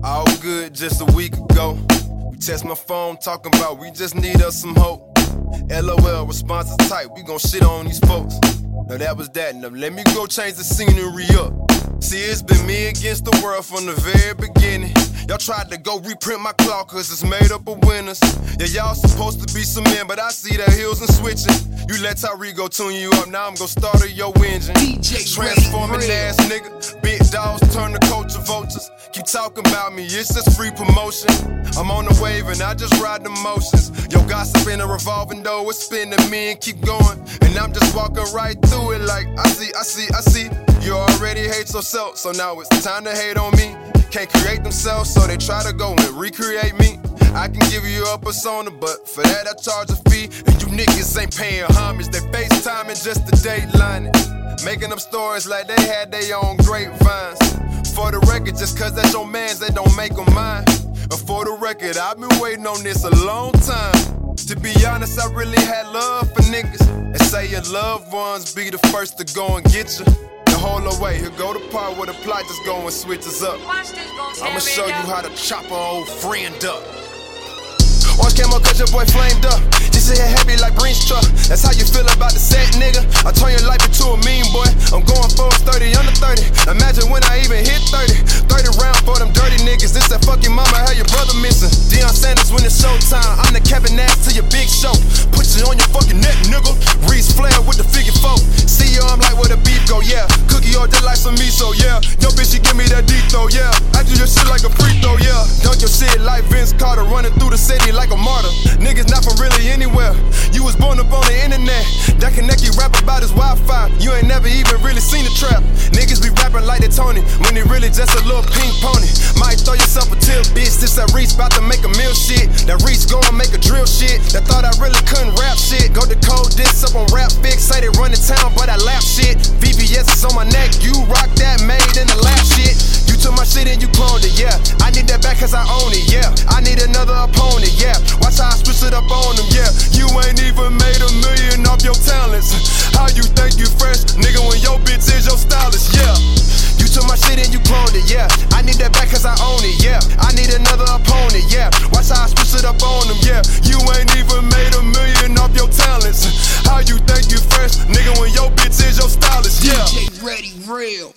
All good just a week ago. You text my phone talking about we just need us some hope. LOL, response is tight, we gon' shit on these folks. Now that was that, now let me go change the scenery up. See, it's been me against the world from the very beginning. Y'all tried to go reprint my claw cause it's made up of winners. Yeah, y'all supposed to be some men, but I see that heels and switching. You let Tyree go tune you up, now I'm gon' start your engine. Transforming ass nigga, big dogs turn to culture vultures. Keep talking about me, it's just free promotion. I'm on the wave and I just ride the motions. Yo, gossip in a revolving door, it's spinning me and keep going. And I'm just walking right through it like I see. You already hate yourself, so now it's time to hate on me. Can't create themselves, so they try to go and recreate me. I can give you a persona, but for that I charge a fee. And you niggas ain't paying homage, they FaceTiming just to dateline it. Making up stories like they had their own grapevines. For the record, just cause that's your mans, they don't make them mine. And for the record, I've been waiting on this a long time. To be honest, I really had love for niggas. And say your loved ones be the first to go and get you. The whole away, here go the part where the plot just go and switches up. I'ma show you how to chop an old friend up. Orange camo cause your boy flamed up. Just hit heavy like Brinks truck. That's how you feel about the set, nigga. I turn your life into a meme, boy. I'm going for 30 under 30. Imagine when I even hit 30. 30 round for them dirty niggas. This that fucking mama, how your brother missing. Deion Sanders when it's showtime. I'm the Kevin Nash to your big show. Put you on your fucking neck, nigga. Reese Flair with the figure 4. See you, I'm like where the beef go, yeah. Cookie or just like some miso, yeah. Yo, bitch, she give me that deep though, yeah. I do your shit like a free throw, yeah. Dunk your shit like Vince Carter, running through the city like a martyr. Niggas not from really anywhere. You was born up on the internet. That connect you rap about is Wi-Fi. You ain't never even really seen a trap. Niggas be rapping like they Tony when they really just a little pink pony. Might throw yourself a tip, bitch. This that Reese bout to make a meal shit. That Reese go and make a drill shit. That thought I really couldn't rap shit. Go to code this up on Rap Fix. Say they run the town, but I laugh shit. VVS is on my neck. You rock that made in the lab shit. You took my shit and you cloned it, yeah. I need that back cause I own it, yeah. I need another opponent, yeah. Watch how I switch it up on them, yeah. You ain't even made $1 million off your talents. How you think you fresh, nigga, when your bitch is your stylist, yeah. You took my shit and you cloned it, yeah. I need that back cause I own it, yeah. I need another opponent, yeah. Watch how I switch it up on them, yeah. You ain't even made $1 million off your talents. How you think you fresh, nigga, when your bitch is your stylist, yeah. DJ Ready Real.